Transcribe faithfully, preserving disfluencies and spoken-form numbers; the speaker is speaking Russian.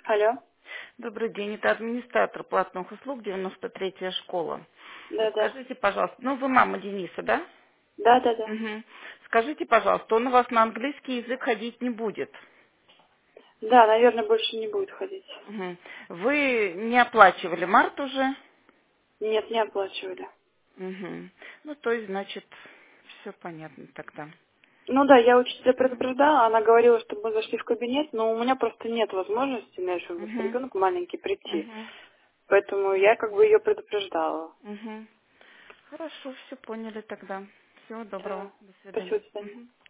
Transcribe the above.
Алло. Добрый день, это администратор платных услуг, девяносто третья школа. Да-да. Скажите, пожалуйста, ну вы мама Дениса, да? Да-да-да. Мгм. Скажите, пожалуйста, он у вас на английский язык ходить не будет? Да, наверное, больше не будет ходить. Мгм. Вы не оплачивали март уже? Нет, не оплачивали. Мгм. Ну, то есть, значит, все понятно тогда. Ну да, я учителя Мгм. предупреждала, она говорила, чтобы мы зашли в кабинет, но у меня просто нет возможности, у меня еще просто Мгм. ребенок маленький, прийти. Мгм. Поэтому я как бы ее предупреждала. Мгм. Хорошо, все поняли тогда. Всего доброго. Да. До Спасибо, свидания. до свидания. Мгм.